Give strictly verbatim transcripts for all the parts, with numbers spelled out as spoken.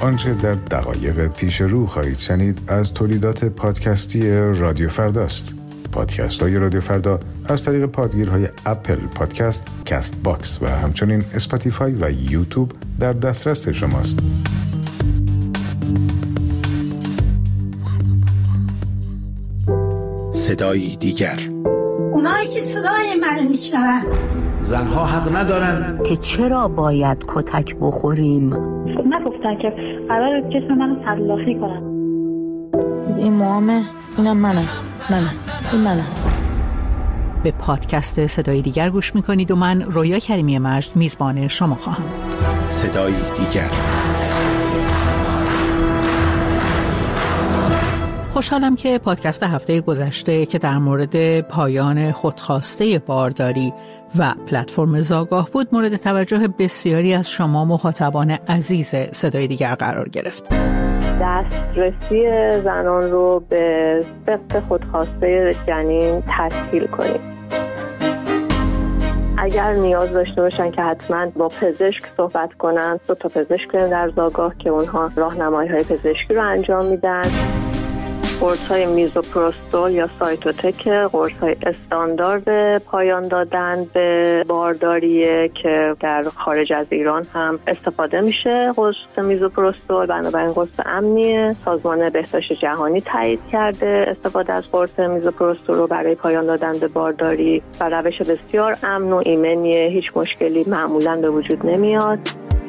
آنچه در دقایق پیش رو خواهید شنید از تولیدات پادکستی رادیو فرداست. پادکست های رادیو فردا از طریق پادگیرهای اپل پادکست، کست باکس و همچنین اسپاتیفای و یوتیوب در دسترس شماست. صدایی دیگر، اونایی که صدای منو میشنون. زنها حق ندارن که چرا باید کتک بخوریم. نگفتن که قرار جسم منو تلافی کنن. این موامه، اینم منم منم این منم. به پادکست صدای دیگر گوش میکنید و من رویا کریمی مجد میزبان شما خواهم بود. صدایی دیگر. خوشحالم که پادکست هفته گذشته که در مورد پایان خودخواسته بارداری و پلتفرم زاگاه بود مورد توجه بسیاری از شما مخاطبان عزیز صدای دیگر قرار گرفت. دسترسی زنان رو به سقط خودخواسته جنین تسهیل کنیم. اگر نیاز داشته باشن که حتما با پزشک صحبت کنن، دو تا پزشک در زاگاه که اونها راهنمایی‌های پزشکی رو انجام میدن. قرص‌های میزوپروستول یا سایتوتک، قرص‌های استاندارد پایان دادن به بارداریه که در خارج از ایران هم استفاده میشه. قرص میزوپروستول بنابراین قرص امنیه. سازمان بهداشت جهانی تایید کرده استفاده از قرص میزوپروستول رو برای پایان دادن به بارداری و روش بسیار امن و ایمنیه. هیچ مشکلی معمولاً به وجود نمیاد.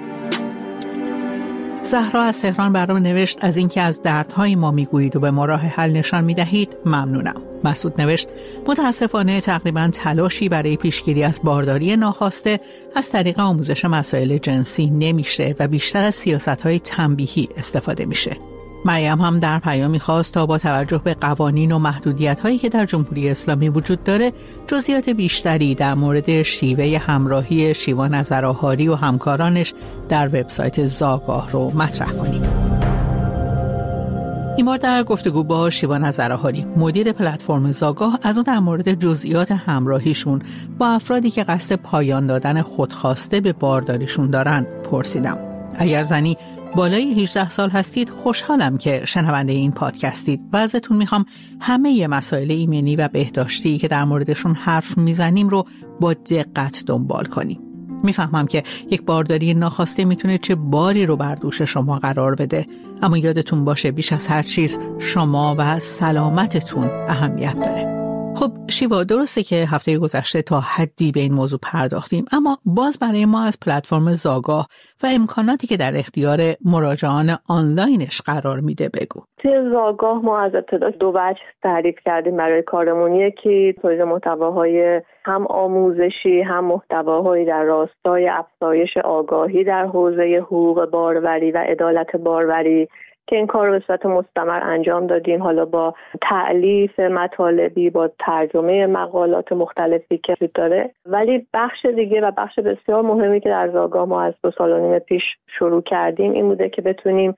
زهرا از تهران برام نوشت از اینکه از دردهای ما میگویید و به ما راه حل نشان میدهید ممنونم. مسعود نوشت متاسفانه تقریبا تلاشی برای پیشگیری از بارداری ناخواسته از طریق آموزش مسائل جنسی نمیشه و بیشتر از سیاست‌های تنبیهی استفاده میشه. مریم هم در پیامی خواست تا با توجه به قوانین و محدودیت‌هایی که در جمهوری اسلامی وجود داره جزئیات بیشتری در مورد شیوه همراهی شیوا نظرآهاری و همکارانش در وبسایت زاگاه رو مطرح کنیم. این بار در گفتگو با شیوا نظرآهاری مدیر پلتفرم زاگاه از اون در مورد جزئیات همراهیشون با افرادی که قصد پایان دادن خودخواسته به بارداریشون دارن پرسیدم. اگر زنی بالای هجده سال هستید خوشحالم که شنونده این پادکستید و ازتون میخوام همه مسائل ایمنی و بهداشتی که در موردشون حرف میزنیم رو با دقت دنبال کنیم. میفهمم که یک بارداری ناخواسته میتونه چه باری رو بر دوش شما قرار بده، اما یادتون باشه بیش از هر چیز شما و سلامتتون اهمیت داره. خب شیوا، درسته که هفته گذشته تا حدی به این موضوع پرداختیم، اما باز برای ما از پلتفرم زاگاه و امکاناتی که در اختیار مراجعان آنلاینش قرار میده بگو. توی زاگاه ما از ابتدا دو وجه تعریف کردیم برای کارمون. یکی تولید محتواهای هم آموزشی هم محتواهایی در راستای افزایش آگاهی در حوزه حقوق باروری و عدالت باروری که این کار رو به صورت مستمر انجام دادیم، حالا با تألیف مطالبی، با ترجمه مقالات مختلفی که وجود داره. ولی بخش دیگه و بخش بسیار مهمی که در زاگاه ما از دو سال و نیم پیش شروع کردیم این بوده که بتونیم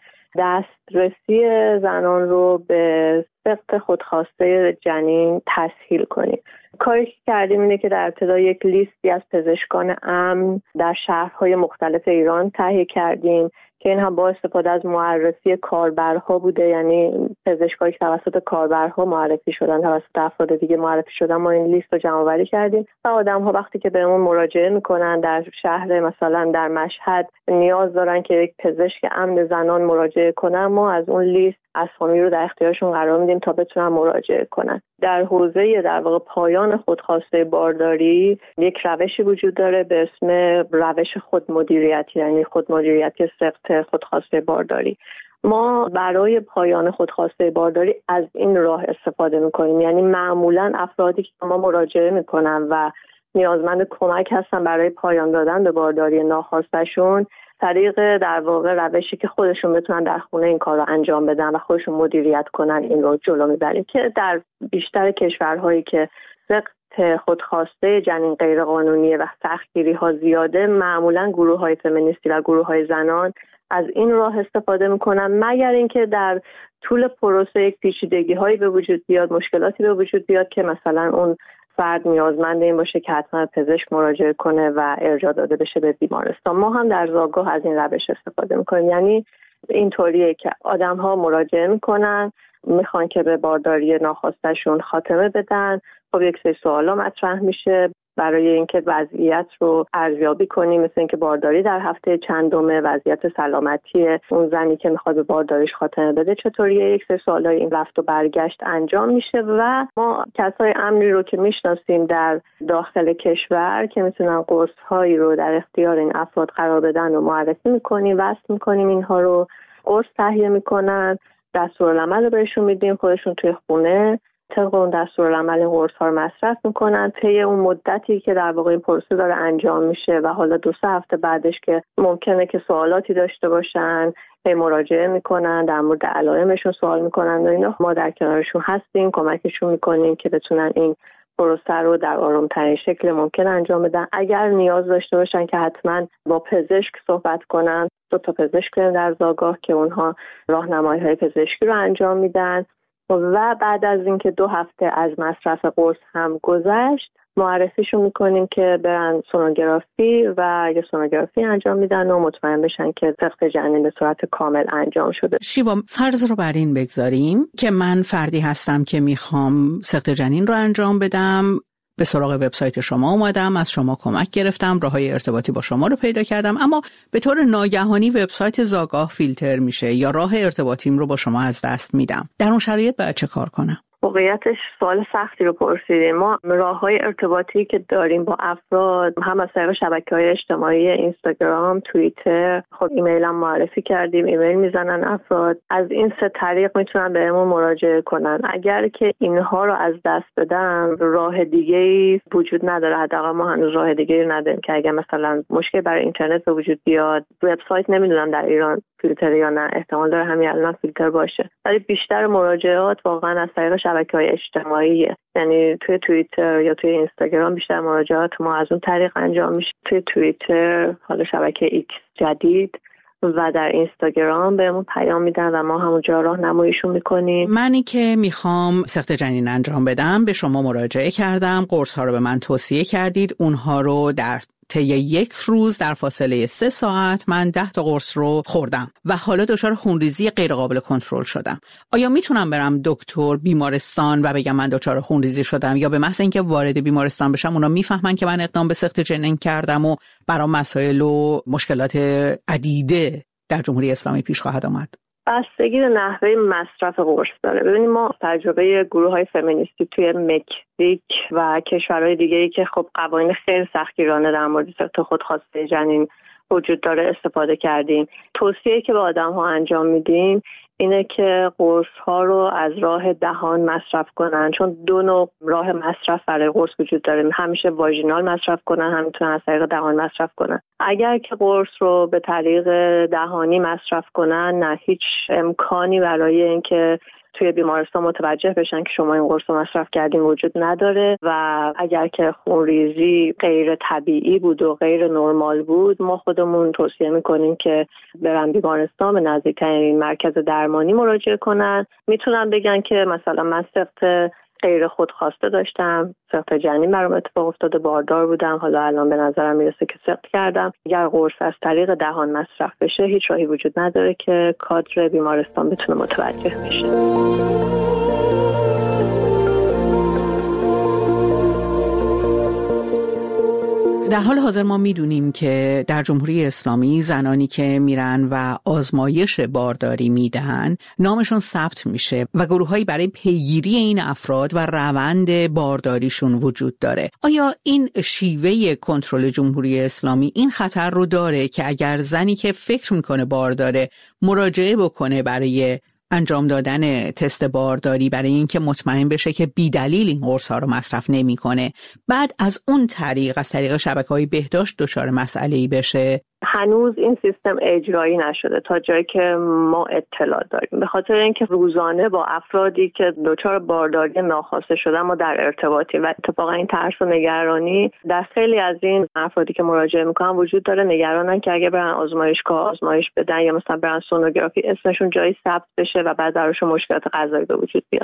دسترسی زنان رو به سقط خودخواسته جنین تسهیل کنیم. کاری که کردیم اینه که در ابتدا یک لیستی از پزشکان امن در شهرهای مختلف ایران تهیه کردیم که این هم با استفاده از معرفی کاربرها بوده، یعنی پزشکایی که توسط کاربرها معرفی شدن، توسط افراد دیگه معرفی شدن. ما این لیست رو جمع‌آوری کردیم و آدم‌ها وقتی که بهمون مراجعه میکنن در شهر مثلا در مشهد نیاز دارن که یک پزشک امن زنان مراجعه کنن، ما از اون لیست اسامی رو در اختیارشون قرار میدیم تا بتونن مراجعه کنن. در حوزه در واقع پایان خودخواسته بارداری یک روشی وجود داره به اسم روش خودمدیریتی، یعنی خودمدیریتی سقط خودخواسته بارداری. ما برای پایان خودخواسته بارداری از این راه استفاده میکنیم، یعنی معمولا افرادی که ما مراجعه میکنن و نیازمند کمک هستن برای پایان دادن به بارداری ناخواسته‌شون، طریق در واقع روشی که خودشون بتونن در خونه این کار رو انجام بدن و خودشون مدیریت کنن این رو جلو میبریم، که در بیشتر کشورهایی که سقط خودخواسته جنین غیر قانونیه و سختگیری ها زیاده، معمولا گروه های فمینیستی و گروه های زنان از این راه استفاده میکنن، مگر اینکه در طول پروسه یک پیچیدگی هایی به وجود بیاد، مشکلاتی به وجود بیاد که مثلا اون فرد نیازمند این باشه که حتما پزشک مراجعه کنه و ارجاع داده بشه به بیمارستان. ما هم در زاگاه از این روش استفاده میکنیم، یعنی اینطوریه که آدم ها مراجعه میکنن، میخوان که به بارداری ناخواستشون خاتمه بدن. خب یک سری سوالا مطرح میشه برای اینکه وضعیت رو ارزیابی کنیم، مثل اینکه بارداری در هفته چندمه، وضعیت سلامتی اون زنی که میخواد به بارداریش خاتمه بده چطوریه. یک سری سوالای این رفت و برگشت انجام میشه و ما کسای امنی رو که میشناسیم در داخل کشور که میتونن قرص‌هایی رو در اختیار این افراد قرار بدن و معرفی میکنیم، وصل میکنیم، اینها رو قرص تهیه میکنن، دستورالعمل رو بهشون میدیم، خودشون توی خونه طبق اون دستورالعمل این قرص‌ها رو مصرف میکنن. طی اون مدتی که در واقع این پروسه داره انجام میشه و حالا دو سه هفته بعدش که ممکنه که سوالاتی داشته باشن، به مراجعه میکنن، در مورد علائمشون سوال میکنن و اینا، ما در کنارشون هستیم، کمکشون میکنیم که بتونن این پروسه رو در آرام‌ترین شکل ممکن انجام بدن. اگر نیاز داشته باشن که حتما با پزشک صحبت کنن، دو تا پزشک در زاگاه که اونها راهنمایی‌های پزشکی رو انجام میدن و بعد از اینکه دو هفته از مصرف قرص هم گذشت معرفیشون میکنیم که برن سونوگرافی و یا سونوگرافی انجام میدن و مطمئن بشن که سقط جنین به صورت کامل انجام شده. شیوا، فرض رو بر این بگذاریم که من فردی هستم که میخوام سقط جنین رو انجام بدم، به سراغ وبسایت شما اومدم، از شما کمک گرفتم، راههای ارتباطی با شما رو پیدا کردم، اما به طور ناگهانی وبسایت زاگاه فیلتر میشه یا راه ارتباطیم رو با شما از دست میدم. در اون شرایط باید چه کار کنم؟ واقعیتش سوال سختی رو پرسیدیم. ما راه‌های ارتباطی که داریم با افراد هم از طریق شبکه‌های اجتماعی اینستاگرام، توییتر، خب ایمیل هم معرفی کردیم، ایمیل میزنن افراد، از این سه طریق میتونن بهمون مراجعه کنن. اگر که اینها رو از دست بدن راه دیگه‌ای وجود نداره، حداقل ما هنوز راه دیگه‌ای نداریم که اگر مثلا مشکل برای اینترنت به وجود بیاد، وبسایت نمیدونم در ایران فیلتر یا نه، احتمال داره همین الان فیلتر باشه، ولی بیشتر مراجعات واقعا از طریق شبکه‌های اجتماعیه، یعنی توی توییتر یا توی اینستاگرام بیشتر مراجعات ما از اون طریق انجام میشه. توی توییتر حالا شبکه ایکس جدید و در اینستاگرام بهمون پیام میدن و ما همونجا راهنماییشون میکنیم. منی که میخوام سقط جنین انجام بدم به شما مراجعه کردم، قرص ها رو به من توصیه کردید، اونها رو در طی یک روز در فاصله سه ساعت من ده تا قرص رو خوردم و حالا دچار خونریزی غیر قابل کنترل شدم. آیا میتونم برم دکتر، بیمارستان و بگم من دچار خونریزی شدم، یا به محض اینکه وارد بیمارستان بشم اونا میفهمن که من اقدام به سقط جنین کردم و برام مسائل و مشکلات عدیده در جمهوری اسلامی پیش خواهد آمد؟ بستگی به نحوه مصرف قرص داره. ببینید ما تجربه گروه‌های فمینیستی توی مکزیک و کشورهای دیگه‌ای که خب قوانین خیلی سختگیرانه در مورد سقط خودخواسته جنین وجود داره استفاده کردیم. توصیه‌ای که به آدم‌ها انجام میدیم اینه که قرص‌ها رو از راه دهان مصرف کنن، چون دو نوع راه مصرف برای قرص وجود داره، همیشه واژینال مصرف کنن، هم میتونن از طریق دهان مصرف کنن. اگر که قرص رو به طریق دهانی مصرف کنن، نه هیچ امکانی برای اینکه توی بیمارستان متوجه بشن که شما این قرص رو مصرف کردین وجود نداره و اگر که خونریزی غیر طبیعی بود و غیر نرمال بود، ما خودمون توصیه میکنیم که برن بیمارستان، به نزدیکترین مرکز درمانی مراجعه کنن. میتونن بگن که مثلا من سقط غیر خودخواسته داشتم، سقط جنین برام اتفاق افتاده، باردار بودم، حالا الان به نظرم میرسه که سقط کردم. اگر قرص از طریق دهان مصرف بشه هیچ راهی وجود نداره که کادر بیمارستان بتونه متوجه بشه. در حال حاضر ما میدونیم که در جمهوری اسلامی زنانی که میرن و آزمایش بارداری میدن نامشون ثبت میشه و گروهایی برای پیگیری این افراد و روند بارداریشون وجود داره. آیا این شیوه کنترل جمهوری اسلامی این خطر رو داره که اگر زنی که فکر میکنه بارداره مراجعه بکنه برای انجام دادن تست بارداری، برای اینکه مطمئن بشه که بی‌دلیل این قرص ها رو مصرف نمی‌کنه، بعد از اون طریق از طریق شبکه‌های بهداشت دچار مسئله‌ای بشه؟ هنوز این سیستم اجرایی نشده تا جایی که ما اطلاع داریم، به خاطر اینکه روزانه با افرادی که دچار بارداری ناخواسته شدن ما در ارتباطیم و اتفاقا این ترس و نگرانی در خیلی از این افرادی که مراجعه میکنن وجود داره. نگرانن که اگه برن آزمایشگاه آزمایش بدن یا مثلا برن سونوگرافی اسمشون جایی ثبت بشه و بعد درشون مشکلات قضایی به وجود بیاد.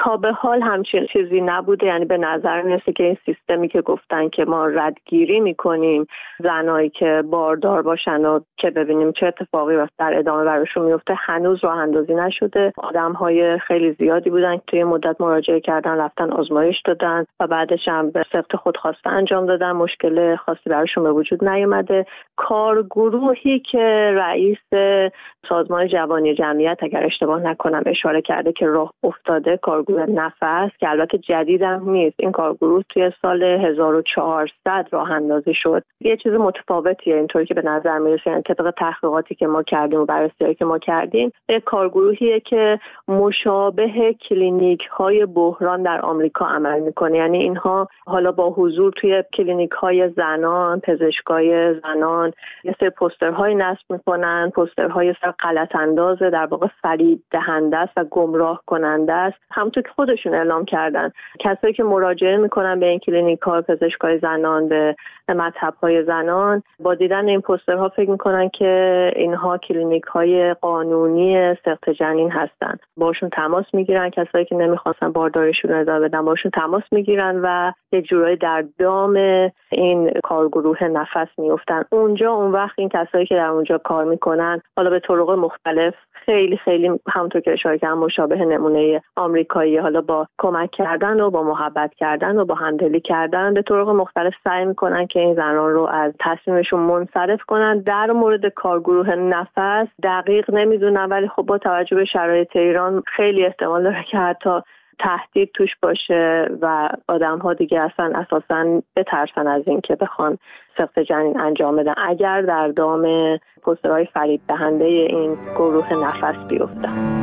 تا به حال همچین چیزی نبوده. یعنی به نظر میرسه که این سیستمی که گفتن که ما ردگیری میکنیم زنایی که باردار باشن و که ببینیم چه اتفاقی در ادامه براشون میفته، هنوز راه اندازی نشده. آدم‌های خیلی زیادی بودن که توی مدت مراجعه کردن، رفتن آزمایش دادن و بعدش هم به صفت خودخواسته انجام دادن، مشکل خاصی براشون به وجود نیومده. کارگروهی که رئیس سازمان جوانی جمعیت اگر اشتباه نکنم اشاره کرده که راه افتاده، کارگروه نفس که البته جدیدم نیست، این کارگروه توی سال هزار و چهارصد راه اندازی شد. یه چیز متفاوتیه اینطوری که به نظر میرسه. یعنی طبق تحقیقاتی که ما کردیم و بررسی‌هایی که ما کردیم، یک کارگروهیه که مشابه کلینیک های بحران در آمریکا عمل میکنه. یعنی اینها حالا با حضور توی کلینیک های زنان، پزشکای زنان، یه سری پوسترهای نصب میکنن، پوسترهای سر غلط اندازه، در واقع فریب دهنده است و گمراه کننده است. همونطور که خودشون اعلام کردن، کسایی که مراجعه میکنن به این کلینیک ها، پزشکای زنان، به مطب های زنان، با دیدن این پوسترها فکر میکنن که اینها کلینیک های قانونی سقط جنین هستن. باشون تماس میگیرن، کسایی که نمیخواستن بارداریشون رو ادامه بدن باشون تماس میگیرن و یه جورایی در دام این کارگروه نفس میافتن. اونجا اون وقت این کسایی که در اونجا کار میکنن، حالا به طرق مختلف، خیلی خیلی همونطور که اشاره کردم مشابه نمونه آمریکایی، حالا با کمک کردن و با محبت کردن و با همدلی کردن به طرق مختلف سعی میکنن که این زنان رو از تصمیمشون منصرف کنن. در مورد کارگروه نفس دقیق نمیدونم، ولی خب با توجه به شرایط ایران خیلی احتمال داره که حتی تهدید توش باشه و آدم ها دیگه اصلا اساساً بترسن از این که بخوان سقط جنین انجام بدن اگر در دام پوسترهای فریب دهنده این گروه نفس بیفتن.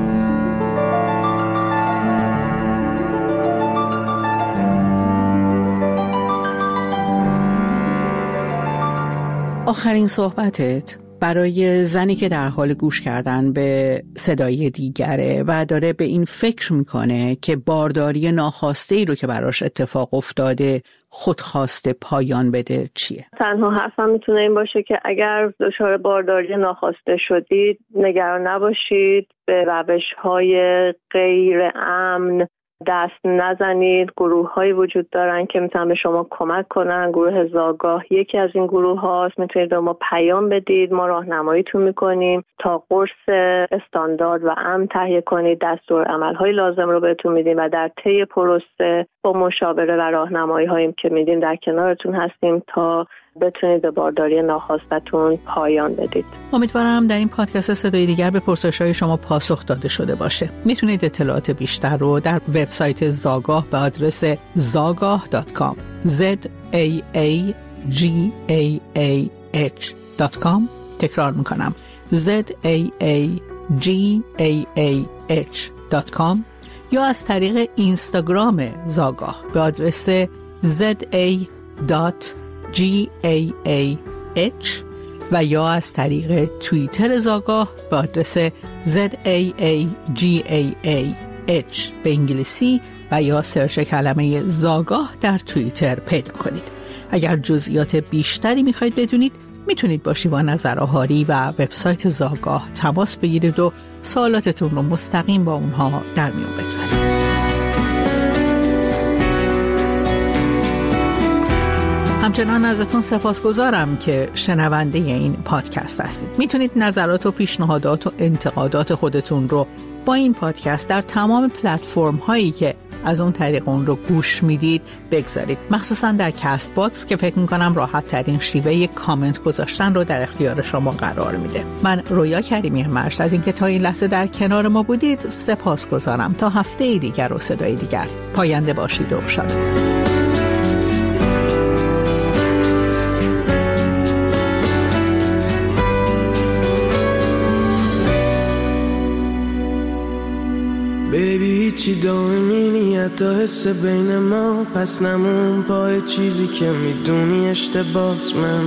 آخرین صحبتت برای زنی که در حال گوش کردن به صدای دیگره و داره به این فکر میکنه که بارداری ناخواسته ای رو که براش اتفاق افتاده خودخواسته پایان بده چیه؟ تنها حرفم میتونه این باشه که اگر دچار بارداری ناخواسته شدید نگران نباشید، به روش‌های غیر امن دست نزنید. گروه هایی وجود دارن که میتونن به شما کمک کنن. گروه زاگاه یکی از این گروه هاست. میتونید به ما پیام بدید، ما راهنماییتون میکنیم تا قرص استاندارد و امن تهیه کنید. دستور عمل های لازم رو بهتون میدیم و در طی پروسه با مشاوره و راهنمایی هایی که میدیم در کنارتون هستیم تا بتونید به بارداری ناخواستتون پایان بدید. امیدوارم در این پادکست صدای دیگر به پرسش‌های شما پاسخ داده شده باشه. میتونید اطلاعات بیشتر رو در وبسایت زاگاه به آدرس زاگاه دات کام z a a g a a h دات کام تکرار میکنم z a a g a a h دات کام یا از طریق اینستاگرام زاگاه به آدرس z a dot g a a h و یا از طریق توییتر زاگاه به آدرس z a a g a a h به انگلیسی و یا سرچ کلمه زاگاه در توییتر پیدا کنید. اگر جزئیات بیشتری میخواید بدونید میتونید با شیوا نظرآهاری و وبسایت زاگاه تماس بگیرید و سوالاتتون رو مستقیم با اونها در میون بگذارید. همچنان ازتون سپاسگزارم که شنونده این پادکست هستید. میتونید نظرات و پیشنهادات و انتقادات خودتون رو با این پادکست در تمام پلتفرم هایی که از اون طریق اون رو گوش میدید بگذارید، مخصوصا در کست باکس که فکر میکنم راحت ترین شیوه کامنت گذاشتن رو در اختیار شما قرار میده. من رویا کریمی مشت از اینکه تا این لحظه در کنار ما بودید سپاسگزارم. تا هفته دیگر و صدای دیگر، پاینده باشید و شاد. بیبی هیچی دائمی نیت تا حس بین ما، پس نمون پای چیزی که میدونی اشتباس. من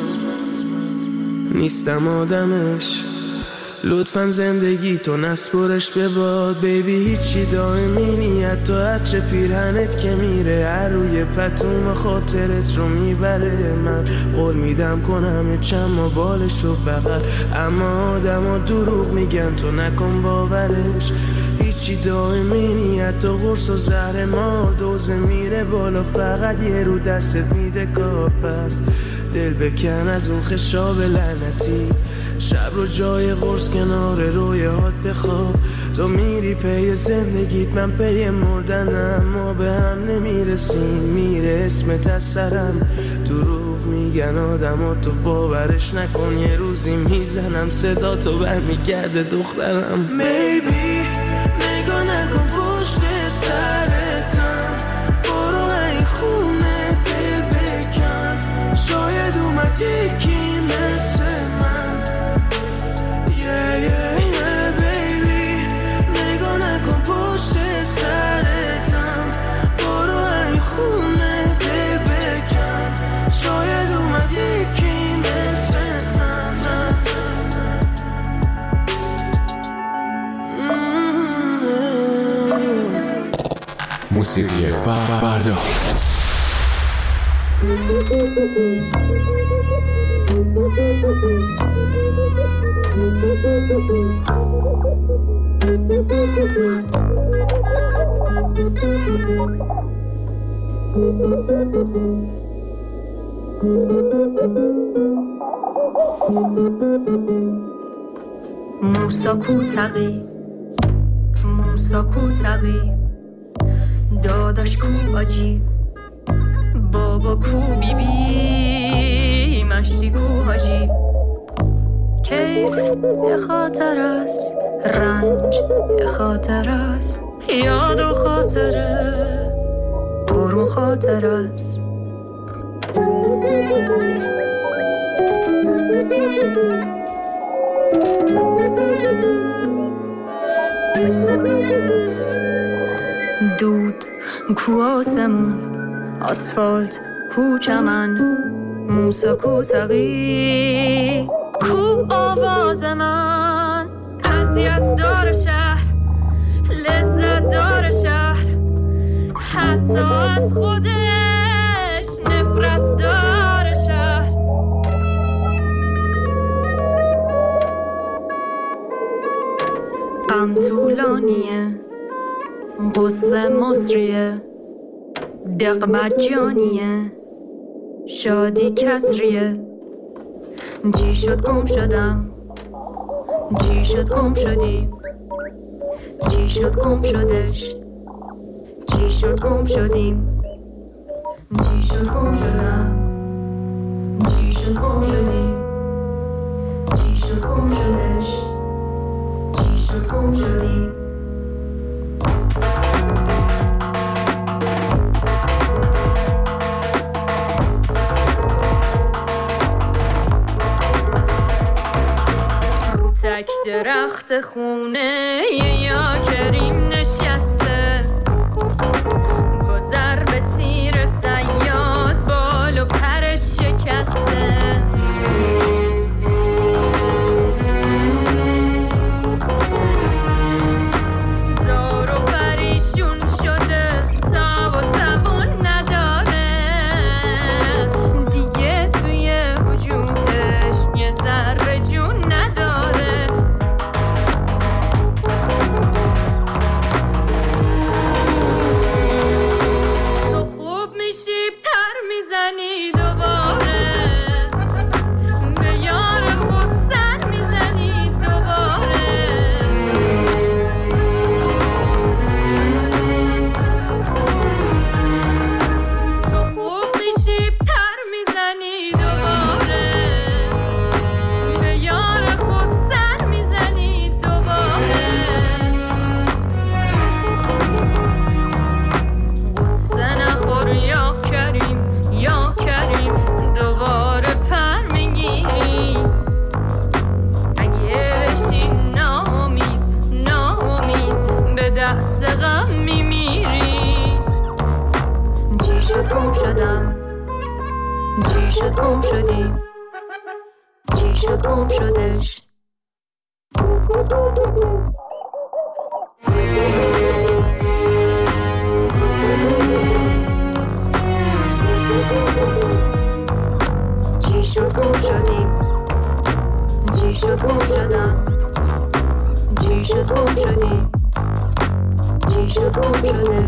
نیستم آدمش، لطفاً زندگی تو نسپرش به باد. بیبی هیچی دائمی نیت تا هرچه پیرهنت که میره هر روی پتوم خاطرت رو میبره. من قول میدم کنم چم و بالش رو بغل، اما آدم ها دروغ میگن تو نکن باورش. هیچی دائمی نی، حتی قرص و زهر مار دوزه میره بالا، فقط یه رو دستت میده کار. پس دل بکن از اون خشاب لعنتی، شب رو جای قرص کنار رویات بخواب. تو میری پی زندگیت، من پی مردنم، ما به هم نمیرسیم، میره اسمت از سرم. دروغ میگن آدم ها، تو باورش نکن، یه روزی میزنم صدا تو برمیگرده دخترم. Maybe نگاه نکن پشت سرتم، برو این خونه دل بکن، شاید اومد یکی مثل من. Yeah, yeah, yeah, baby. نگاه نکن پشت سرتم، برو این خونه دل بکن، شاید اومد یکی مثل من. موسیقی فردا. موسا کوتقی موسا کوتقی داداش کو آجی، بابا کو بی بی، مشتی کو حاجی. کیف یه خاطر است، رنج یه خاطر است، یاد و خاطره برو خاطر است. دود کو آسمون، آسفالت کو چمن، موسا کو تقی کو آواز من. اذیت داره شهر، لذت داره شهر، حتی از خودش نفرت داره شهر. غم طولانیه، قصه مصریه، دق مجانیه، شادی کسریه. چی شد گم شدم، چی شد گم شدی، چی شد گم شدش، چی شد گم شدیم، چی شد گم شدم، چی شد گم شدی، چی شد گم شدش، چی شد گم شدیم. تک درخت خونه یا کریم نشسته، با ضرب تیر صیاد بال و پرش شکسته. زار و پریشون شده، تاب و توان نداره دیگه، توی وجودش یه ذره جون نداره. میزنی دوباره به یار خود، سر میزنی دوباره. تو خوب میشی پر میزنی دوباره به یار خود، سر میزنی دوباره. قصه نخور یا کریم، یا کریم دوباره پر میگیری. اگه بشی ناامید، ناامید به دست غم میمیری. چی شد گم شدم، چی شد گم شدی، چی شد گم شدش. چی شد گم شدیم، چی شد گم شدم، چی شد گم شدی،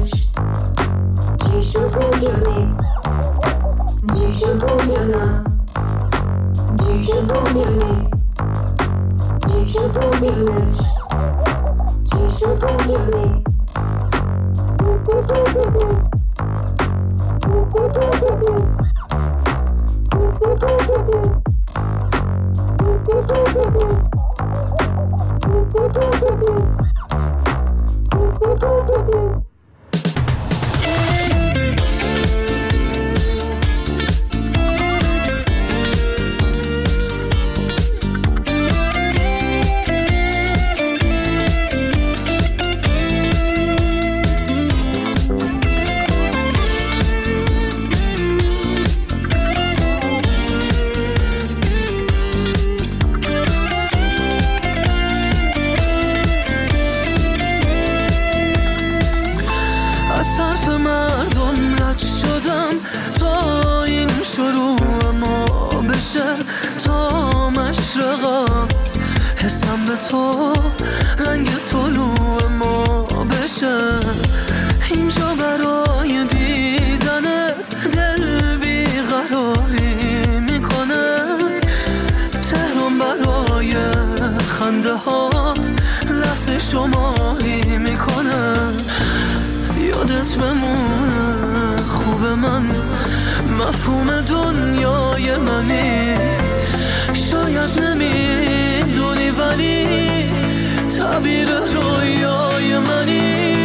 گمش چی شد گم شدی چی شد گم شدم چی شد گم شدی چی شد گم شدش چی شد گم شدی تا مشرقات حسم به تو رنگ طلوع ما بشه اینجا برای دیدنت دل بیقراری میکنم تهران برای خنده هات لحظه شماری میکنم یادت بمونه خوب من مفهوم دنیای منی شاید نمیدونی ولی تعبیر رویای منی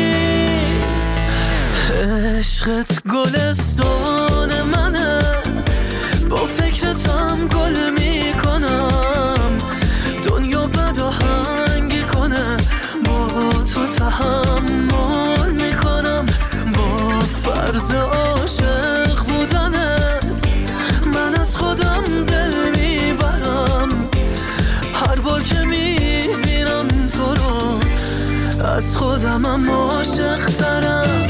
عشقت گلستان منه با فکرتم گل میکنم دنیا بد آهنگی کنه با تو تحمل میکنم با فرض عاشق بودنت من از خودم دل میبرم هر بار که میبینم تو رو از خودمم عاشق ترم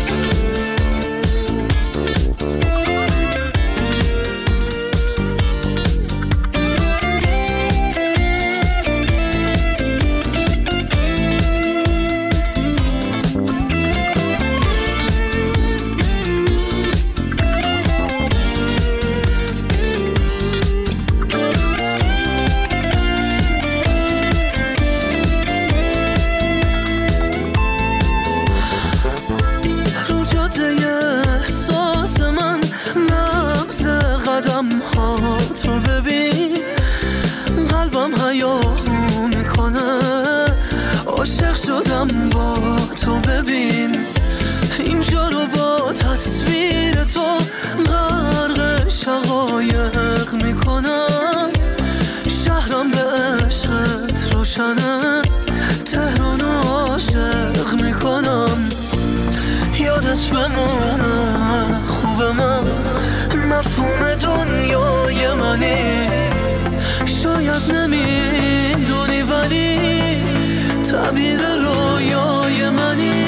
تو ببین قلبم هیاهو میکنه عاشق شدم با تو ببین اینجا رو با تصویر تو غرق شقایق میکنم شهرم به عشقت روشنه تهران عاشق میکنم یادت بمونه خوب من مفهوم دنیای منی شاید نمیدونی ولی تعبیر رویای منی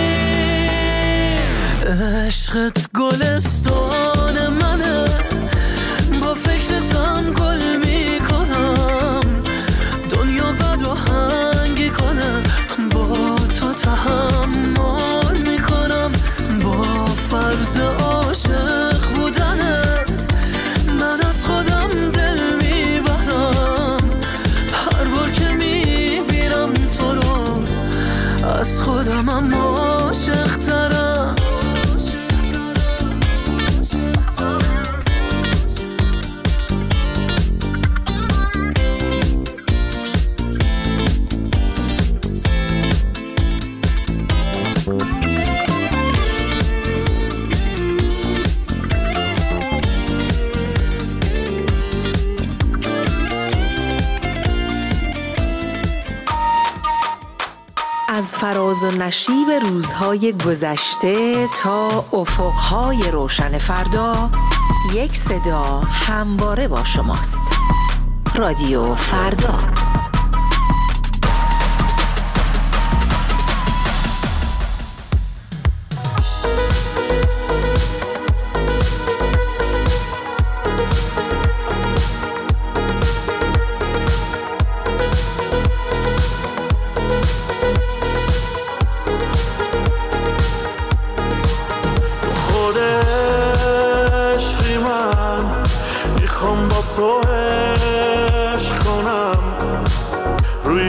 عشقت گلستان منه با فکرتم گل میکنم دنیا بد آهنگی کنه با تو تحمل میکنم با فرض عاشق بودنت من از خودم دل میبرم هر بار که میبینم تو رو از خودمم عاشق ترم از فراز و نشیب روزهای گذشته تا افقهای روشن فردا یک صدا همواره با شماست. رادیو فردا. تو عشق کنم، روی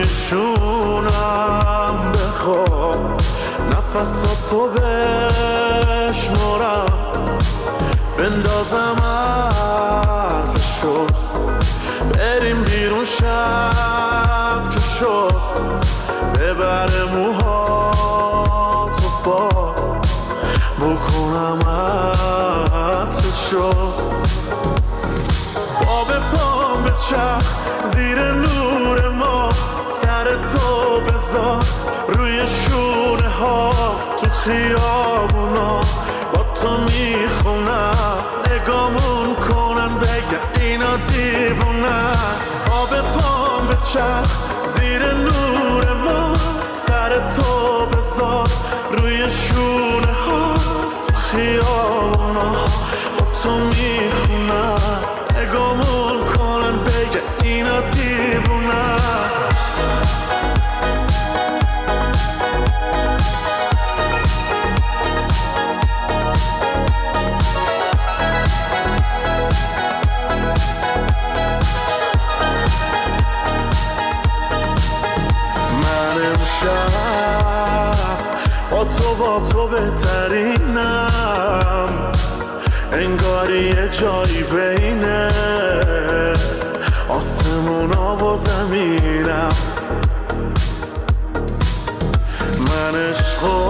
شونم بخواب، نفساتو بشمارم، بندازم حرفشو، بریم بیرون شب که شد، ببره موهاتو باد، بکنم عطرشو، باب پام به چرخ زیر نور ما، سر تو بذار روی شونه ها، تو خیابونا با تو میخونم، نگامون کنن بگه اینا دیوونه، آب پام به چرخ زیر نور ما، سر تو بذار روی شونه ها، تو خیابونا با تو میخونم، نگامون کنن بگه اینا دیوونه. با تو با تو بهترینم، انگاری یه جایی بینه آسمونا و زمینم، من عشقو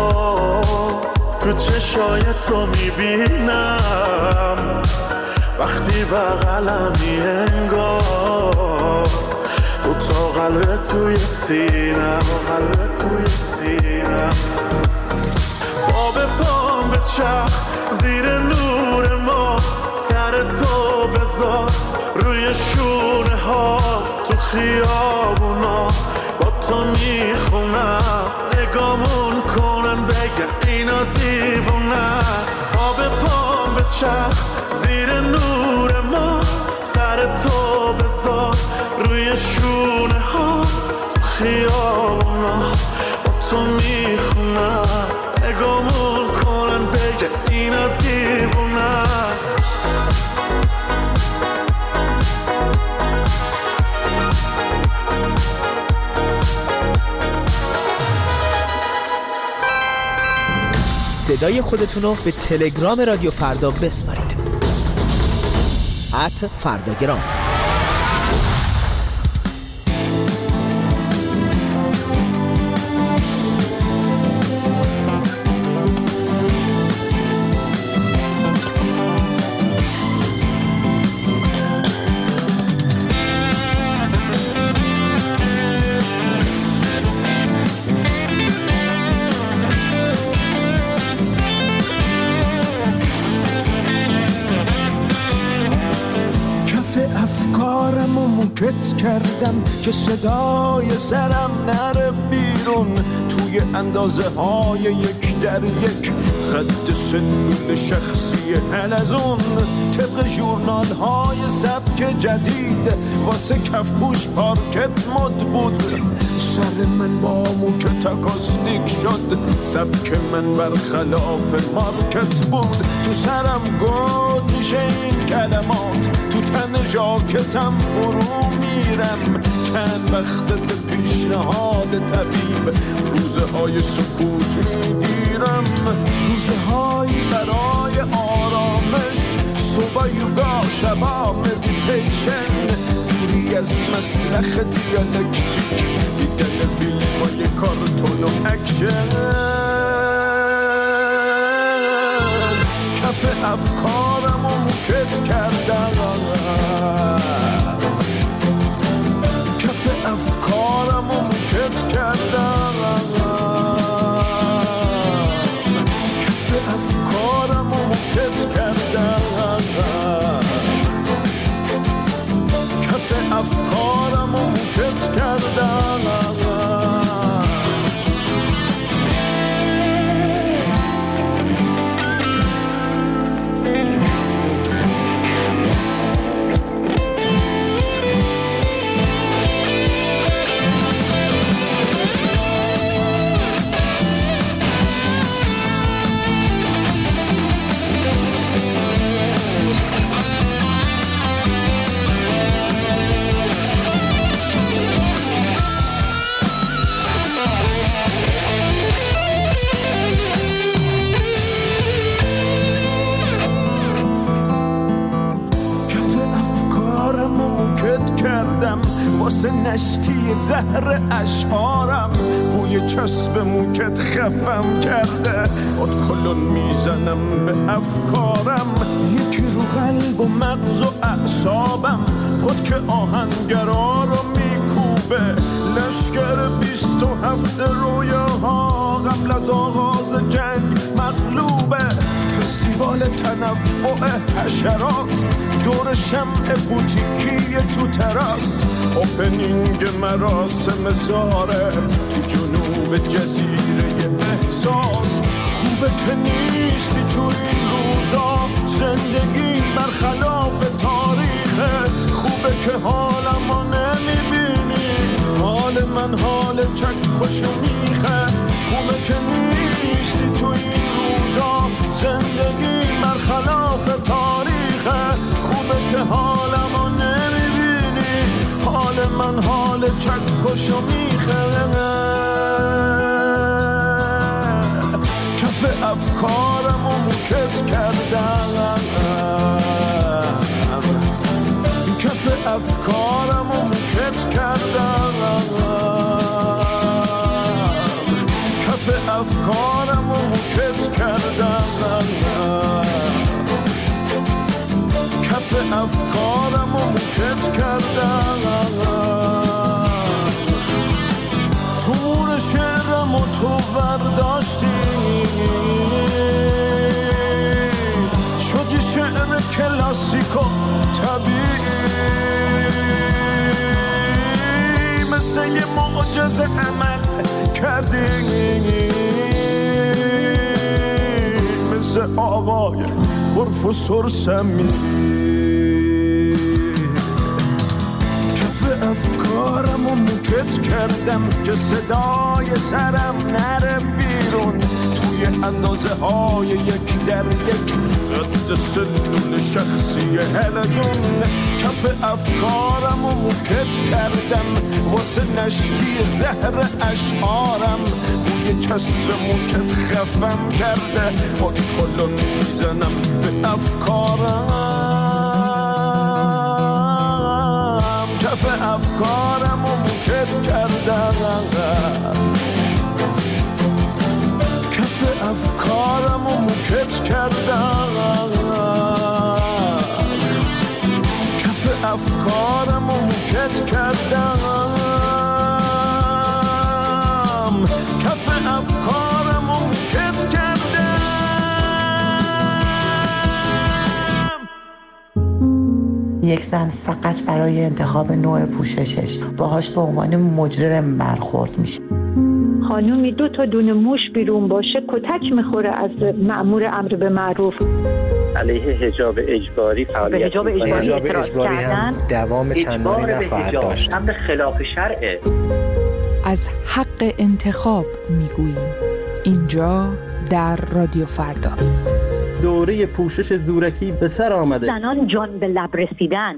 تو چشای تو میبینم، وقتی بغلمی انگار دو تا قلب توی سینم، قلب توی سینم، باب پام به چرخ زیر نور ما، سر تو بذار روی شونه ها، تو خیابونا با تو میخونم، نگامون کنن بگه اینا دیوونه، باب پام به چرخ زیر نور ما، سر تو بذار روی شونه ها، تو خیابونا با تو میخونم، نگامون کنن بگه اینا دیوونه. صدای خودتونو به تلگرام رادیو فردا بسپارید. ات فرداگرام. موکت کردم که صدای سرم نره بیرون، توی اندازه های یک در یک خط سلول شخصی حلزون، طبق ژورنال های سبک جدید واسه کفپوش پارکت مد بود، سر من با موکت اکاستیک شد، سبک من برخلاف مارکت بود، تو سرم گود میشه این کلمات، تو تن ژاکتم فرو میرم، چند وقت به پیشنهاد طبیب روزه های سکوت میگیرم، روزه هایی برای آرامش، صبح یوگا شبا مدیتیشن، دوری از مسلخ دیالکتیک، دیدن فیلم های کارتون و اکشن، کف افکارم و موکت کردم، کف افکارم و موکت کردم، کف افکارم و موکت کردم، کف افکارم و موکت کردم. نشتی زهر اشعارم بوی چسب موکت خفم کرده ات کلون میزنم به افکارم یکی رو قلب و مغز و اعصابم خود که آهنگرا رو میکوبه لشکر بیست و هفت رویاها قبل از آغاز جنگ مغلوبه فستیوال تنوع حشرات دور شمع بوتیکی تو تراس اوپنینگ مراسم زاره تو جنوب جزیره احساس خوبه که نیستی تو این روزا زندگی برخلاف تاریخه خوبه که حالمو نمیبینی حال من حال چکشو میخه خوبه که نیستی تو این روزا زندگی برخلاف تاریخه خوبه که حالمو نمیبینی حال من حال چکشو میخه کف افکارم و موکت کردم کف افکارم و موکت کردم کف افکارم و موکت کردم کف افکارم و موکت کردم تور شعرم و تو برداشتی شدی شعر کلاسیک و طبیعی مثل یه معجزه عمل کردی مثل آقای پروفسور سمیری کف افکارم و موکت کردم که صدای سرم نره بیرون توی اندازه های یک در یک قد سلول شخصی حلزون کف افکارم و موکت کردم واسه نشتی زهر اشعارم بوی چسب موکت خفم کرده ات کلون میزنم به افکارم کف افکارم و موکت کردم کف افکارم و موکت کردم کف افکارم و موکت کردم کف افکارم و موکت کردم یک زن فقط برای انتخاب نوع پوششش باهاش به عنوان مجرم برخورد میشه خانومی دو تا دونه موش بیرون باشه کتک میخوره از مأمور امر به معروف علیه حجاب اجباری فعالیت حجاب اجباری, حجاب اجباری هم دوام چندانی نخواهد داشت امر خلاف شرعه از حق انتخاب میگوییم اینجا در رادیو فردا دوره پوشش زورکی به سر آمده زنان جان به لب رسیدن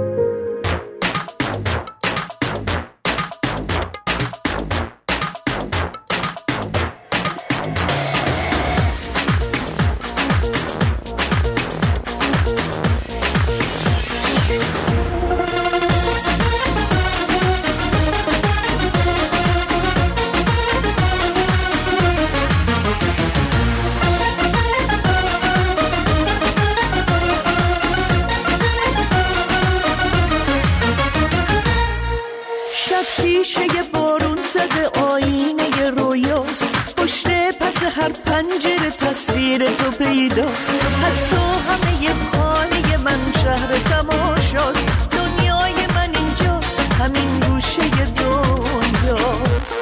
از تو همه خانه من شهر تماشاست دنیای من اینجاست همین گوشه دنیاست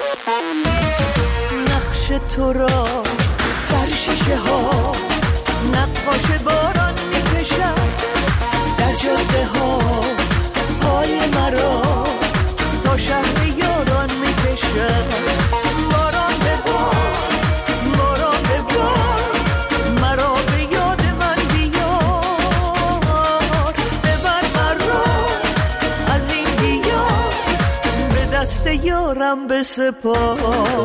نقش تو را بر شیشه ها نقاش باران میکشد در جاده ها پای مرا تا شهر یاران میکشد باران به بار باران به بار مرا به یاد من بیار ببر مرا از این دیار به دست یارم بسپار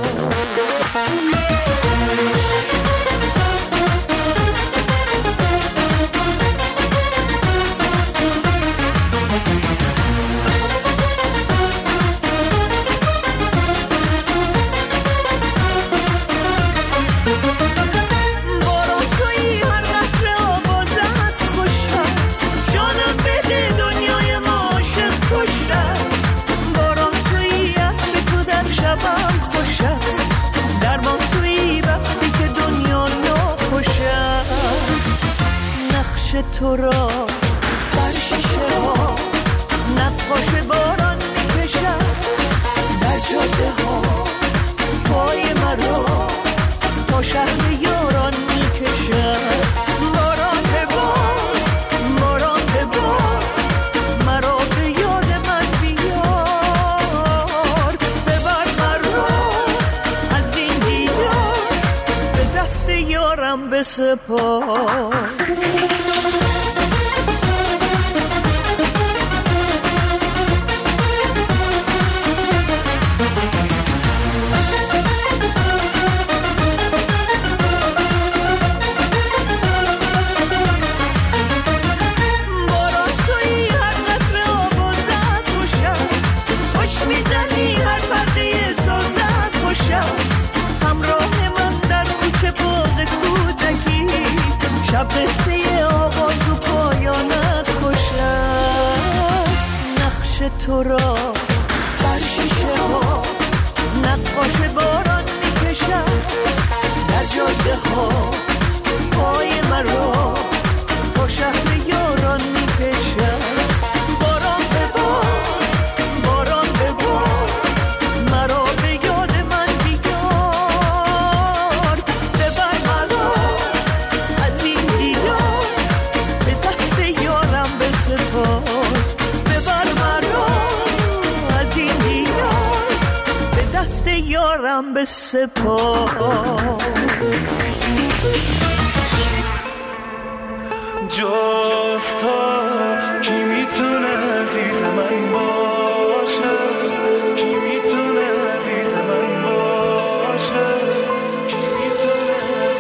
تو را در شیشه ها نقاش باران میکشد، در جاده ها پای مرا تا شهر یاران میکشد. باران به بار، باران به بار، مرا به یاد من بیار. ببر مرا از این دیار، به دست یارم بسپار. شب قصه آغاز و پایانت خوش است. نقش تو را در شیشه ها نقاش باران میکشد، در جاده ها پای مرا تا شهر یاران میکشد. باران به بار، باران به بار، مرا به یاد من بیار. ببر مرا از این دیار، به دست یارم بسپار. ببر مرا از این دیار، به دست یارم بسپار. جفتا کی میتونه عزیز من باشه، کی میتونه عزیز من باشه، کی میتونه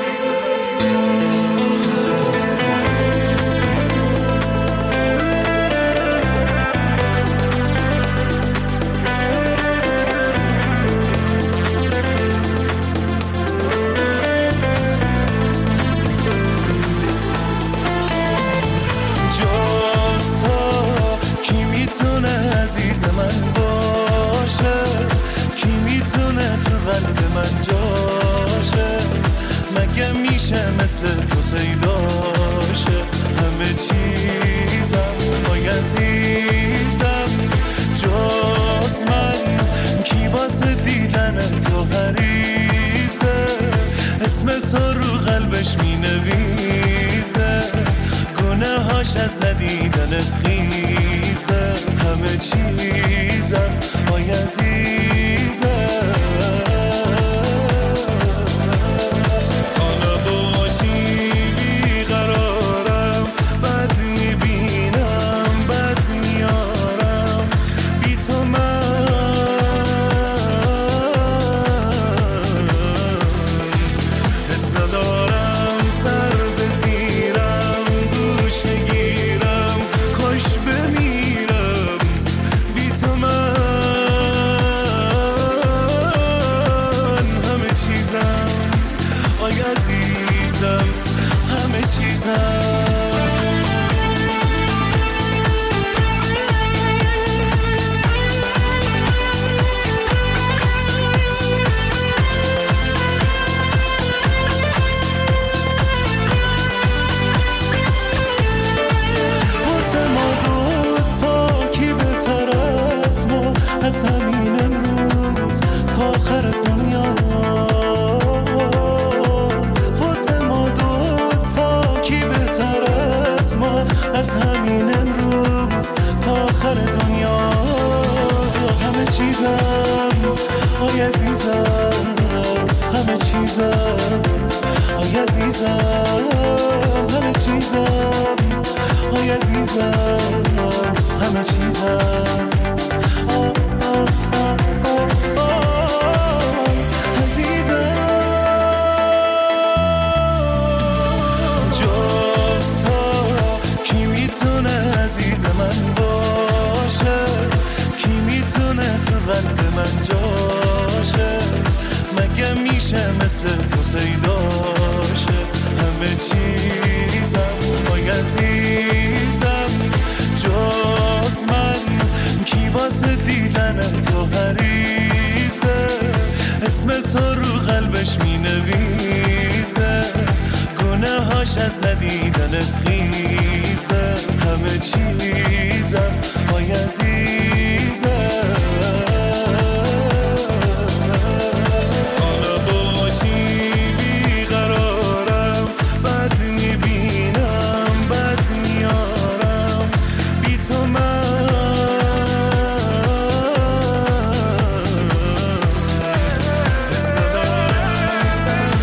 عزیز من باشه، کی میتونه تو قلب من جاشه. مگه میشه مثل تو پیداشه. همه چیزم وای عزیزم جز من، کی واسه دیدن تو حریصه. اسم تو رو قلبش مینویسه، گناه هاش از ندیدنت خیزه. همه چیزم وای عزیزم تا نباشی بیقرارم، بد میبینم بد میارم بی تو من. حس ندارم سر بزیرم، گوشه گیرم خوش بمیرم بی تو من. همه چیزم آی عزیزم، همه چیزم. از همین امروز تا آخر دنیا، واسه ما دوتا کی بهتر از ما. از همین امروز تا آخر دنیا. همه چیزم آی عزیزم، همه چیزم آی عزیزم، همه چیزم آی عزیزم، همه چیزم. عزیز من باشه، کی میتونه تو قلب من جاشه. مگه میشه مثل تو پیداشه. همه چیزم وای عزیزم جز من، کی واسه دیدن تو حریصه. اسم تو رو قلبش مینویسه، گناهاش از ندیدنت خیلی عزیزم تا نباشی بیقرارم بد میبینم بد میارم بی تو من حس ندارم سر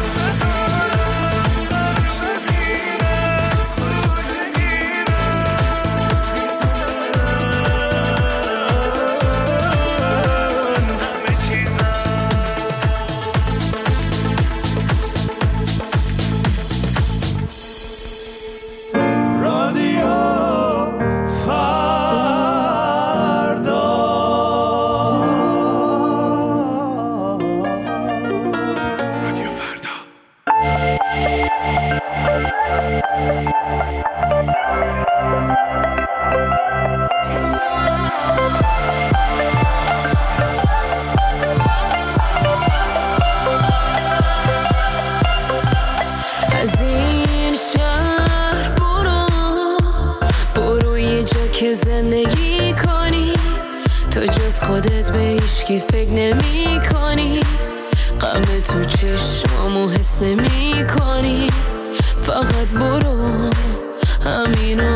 زندگی کنی تو جز خودت به هیچکی فکر نمی کنی غم تو چشمامو حس نمی کنی فقط برو همینو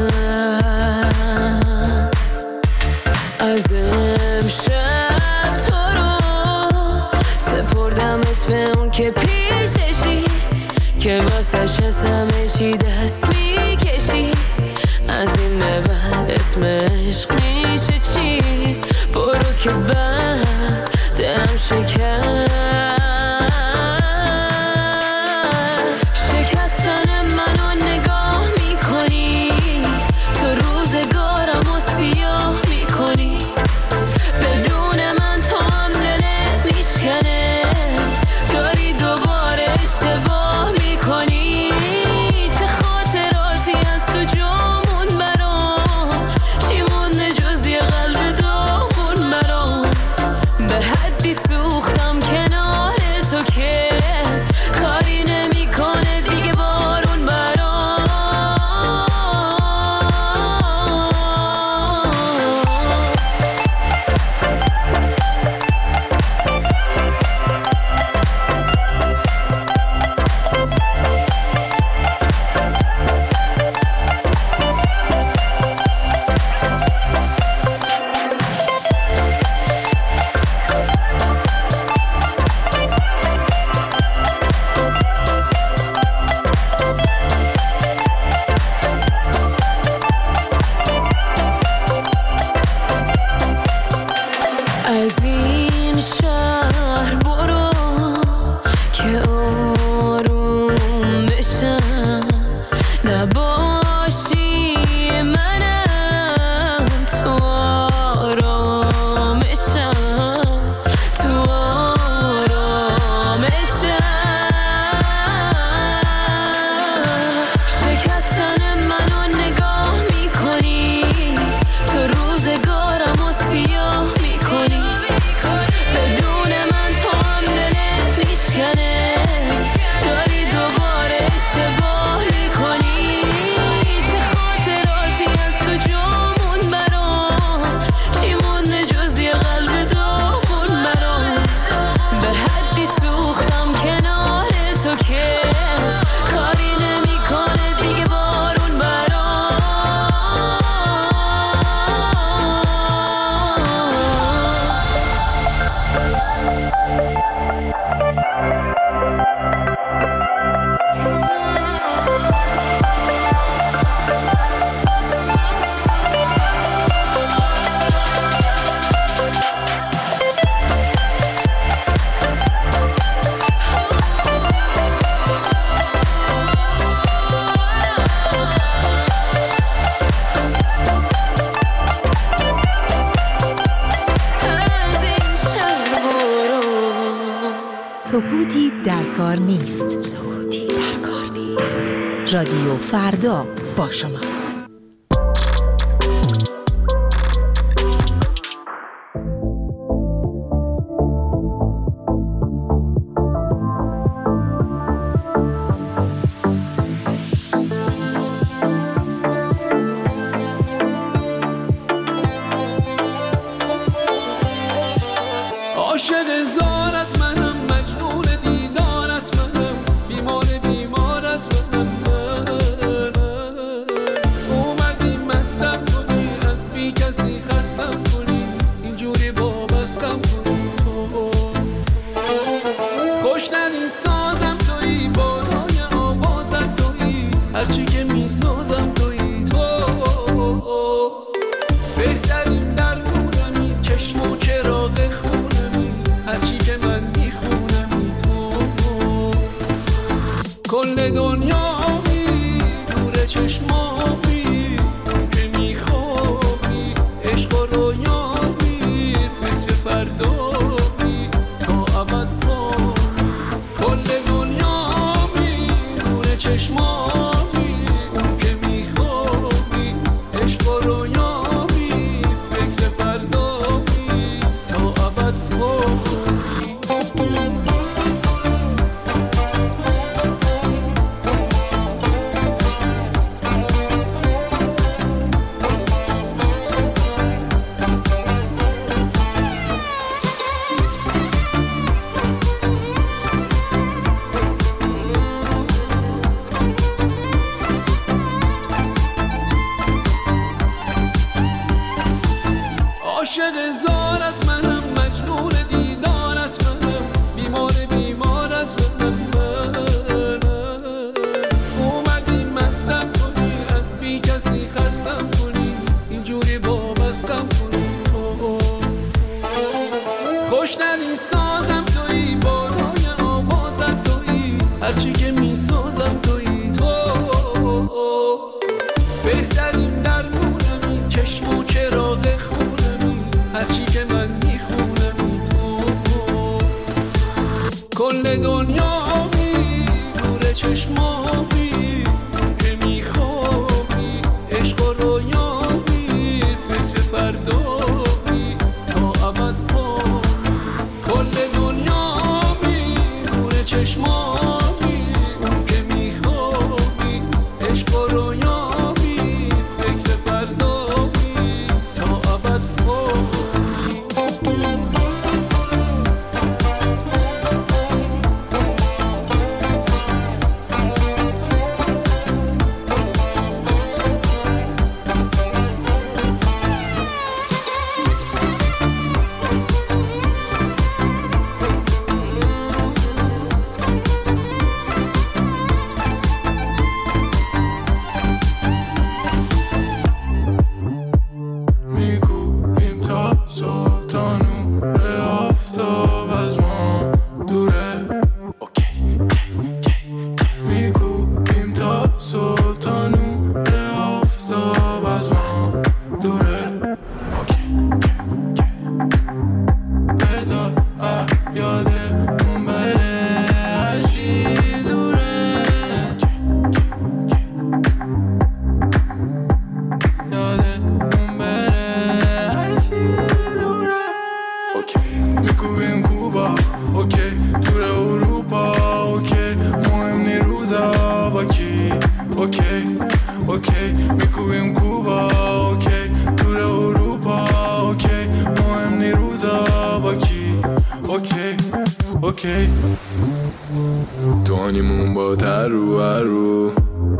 بس از امشب تو رو سپردمت به اون که پیششی که واسش از همه چی دست میکشی از این به بعد اسم عشق میشه چی برو که بعد دلم شکست شکستن منو نگاه میکنی تو روزگارم و سیاه میکنی بدون من تا هم دلت میشکنه داری دوباره اشتباه میکنی چه خاطراتی از تو جامون سوختم کنار تو که کاری نمی کنه دیگه بارون برام از این شهر برو که آروم بشم نباشی منم تو آرامشم تو آرامشم شکستن منو نگاه میکنی تو روزگارم و سیاه میکنی بدون من تو هم دلت میشکنه داری دوباره اشتباه میکنی چه خاطراتی از تو جامون برام چی مونده جز یه قلب داغون برام به حدی سوختم کنار تو که کاری نمیکنه دیگه بارون برام سکوتی در کار نیست. سکوتی در کار نیست. رادیو فردا با شماست. کل دنیایی دور چشمامی که میخوابی عشق و رویایی فکر فردایی تا ابد پامی کل دنیایی دور چشمامی که میخوابی عشق و رویایی فکر فردایی تا ابد پامی عاشق زارت منم مجنون دیدارت منم بیمار بیمارت منم اومدی مستم کنی از بی کسی خستم کنی اینجوری وابستم کنی خوشترین سازم تویی بالای آوازم تویی هرچی که میسازم تویی تو بهترین درمونمی چشم و چراغ خونمی هرچی که من میخونم تو کل دنیایی دور چشمامی که میخوابی عشق و رویایی فکر فردایی تا ابد پامی کل دنیایی دور چشمامی که میخوابی عشق و رویایی فکر فردایی تا ابد پامی میگویم تا صبح تا نور آفتاب از ما دوره میگویم تا صبح تا نور آفتاب از ما دوره بذار یادمون بره هرچی دوره یادمون بره هرچی دوره میگویم کوبا اوکی دور اروپا اوکی مهم نی روزا با کی اوکی اوکی میگویم کوبا اوکی دور اروپا اوکی مهم نی روزا با کی اوکی اوکی دوانیمون با ترو هرو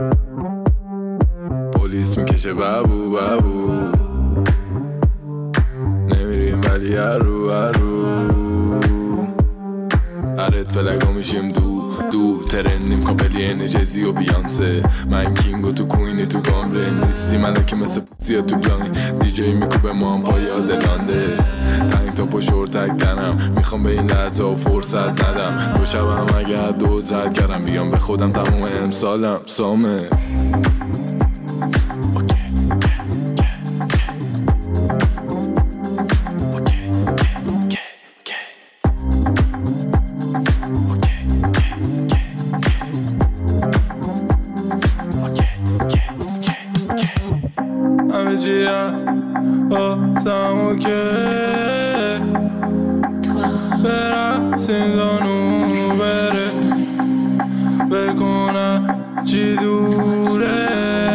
پلیس میکشه بابو بابو نمیریم ولی هرو هرو هرت فلگا میشیم دو دو ترندیم کاپلی انجزی و بیانسه من کینگو تو کوینی تو گامره نیستی ملکی مثل پوزیا تو بلانی دیجی میکوبه ما هم پای آدلانده تنگ تا پا شورتک تنم میخوام به این لحظه و فرصت ندم دو شبم اگر دوز رد کردم بیام به خودم تموم امسالم سامه همه چیه آسمو که برسیم دانو بره بکنم چی دوره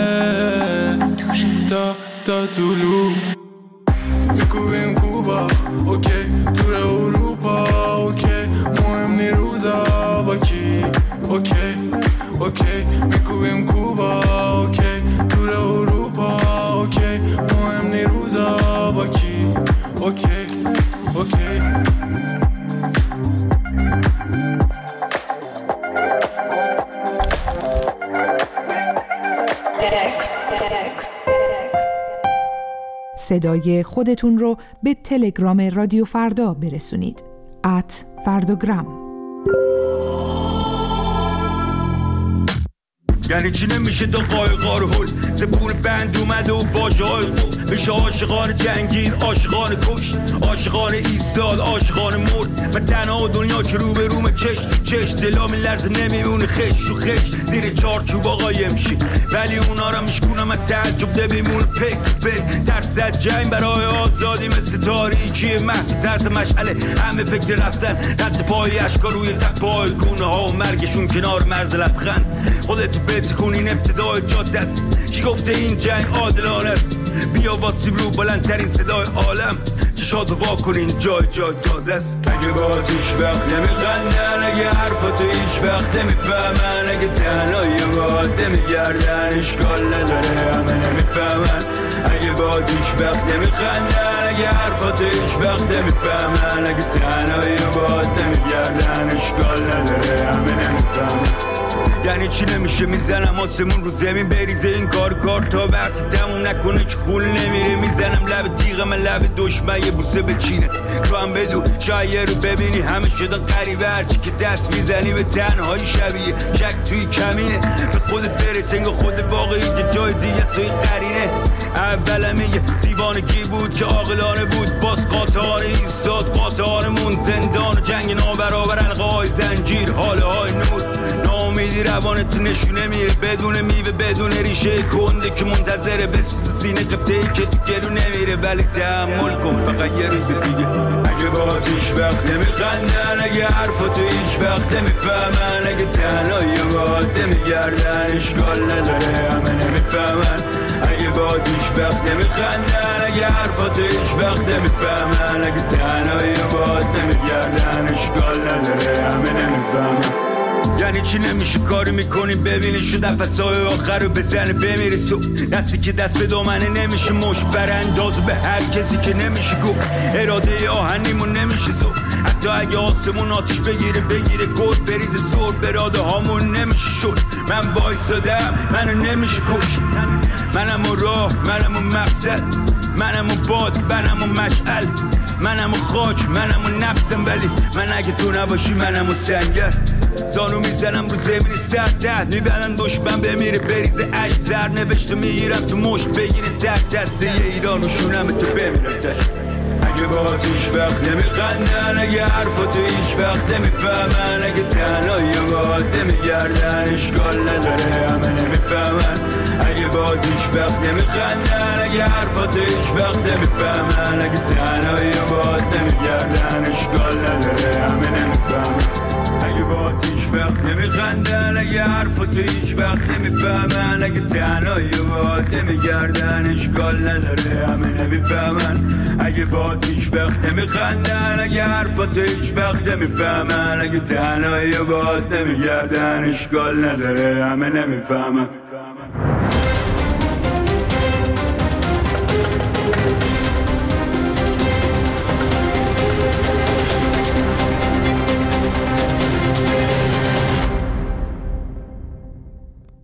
تا تا طولو میکوبیم کوبا اوکی دور اروپا اوکی مهم نی روزا با کی اوکی اوکی میکوبیم کوبا اوکی دور اروپا اوکی مهم نی روزا با کی اوکی اوکی صدای خودتون رو به تلگرام رادیو فردا برسونید. ات فرداگرام. یعنی چی نمیشه دو قایقا رو هل زبون بند اومده و واژه های قفل میشه عاشقان جنگید عاشقان کشت عاشقان ایستاد عاشقان مرد و تنها دنیا که رو به روم چش تو چش دلا میلرزه نمیمونه خش رو خش زیر چارچوب آقا یمشی ولی اونا را میشکونم از تعجب نمیمونه پک پک ترس از جنگ برای آزادی مثل تاریکی محض ترس مشعله همه فکر رفتن رد پای اشکال روی تپای گونه ها و مرگشون کنار مرز لبخند خودتو بتکونین ابتدای جاده است کی گفته این جنگ عادلانه است بیا واسیم رو بلندترین صدای عالم چشاتو وا کنین جای جای تازه است اگه با هیچ وقت نمیخندن اگه حرفاتو هیچ وقت نمیفهمن اگه تنهایی باید نمیگردن اشکال نداره همه نمیفهمن اگه با هیچ وقت نمیخندن اگه حرفاتو هیچ وقت نمیفهمن اگه تنهایی باید نمیگردن اشکال نداره همه نمیفهمن یعنی چی نمیشه میزنم آسمون رو زمین بریزه این کار کار تا وقتی تموم نکنه که خون نمیره میزنم لب تیغم من لب دشمن یه بوسه بچینه تو هم بدو شاید رو ببینی همه شدن قریبه هرچی که دست میزنی به تنهایی شبیه شک توی کمینه به خودت برس انگاه خود واقعی که جای دیگه است توی قرینه اولم میگه دیوانگی بود که عاقلانه بود باز قاطعانه ایستاد قاطعانمون زندان و جنگ نابرابر حلقه های زنجیر حاله های نور ناامیدی روانت نشونه میره بدون میوه بدون ریشه کنده که منتظره بسوز سینه قبطه‌ای که تو گلو نمیره ولی تحمل کن فقط یه روز دیگه اگه با هیچ وقت نمیخندن اگه حرفاتو هیچ وقت نمیفهمن اگه تنهایی باید نمیگردن اشکال نداره همه نمیفهمن اگه با هیچ وقت نمیخندن اگه حرفاتو هیچ وقت نمیفهمن اگه تنهایی باید نمیگردن اشکال نداره همه نمیفهمن یعنی چی نمیشه کاری میکنی ببینی شد نفسای آخر رو بزنه بمیره سو دستی که دست به دامنه نمیشه مش براندازو به هر کسی که نمیشه گفت اراده آهنیمون نمیشه زو حتی اگه آسمون آتش بگیره بگیره گل بریزه سر براده هامون نمیشه شد من وایسادم منو نمیشه کش منم و راه منم و مقصد منم و باد منم و مشعل منم و خاک منم و نفسم ولی من اگه تو نباشی منم و سنگر زانو میزنم رو زمین سر تحت میبرن دشمن بمیره بریزه عشق زر نوشته میگیرم تو مشت بگیره تحت دسته یه ایران و شونم تو بمیرم تشت اگه با هیچ وقت نمیخندن اگه حرفاتو هیچ وقت نمیفهمن اگه تنهایی باید نمیگردن اشکال نداره همه نمیفهمن اگه با هیچ وقت نمیخندن اگه حرفاتو هیچ وقت نمیفهمن اگه تنهایی باید نمیگردن اشکال نداره همه نمیفهمن اگه با هیچ وقت نمیخندن اگه حرفاتو هیچ وقت نمیفهمن اگه تنهایی باید نمیگردن اشکال نداره همه نمیفهمن اگه با هیچ وقت نمیخندن اگه حرفاتو هیچ وقت نمیفهمن اگه تنهایی باید نمیگردن اشکال نداره همه نمیفهمن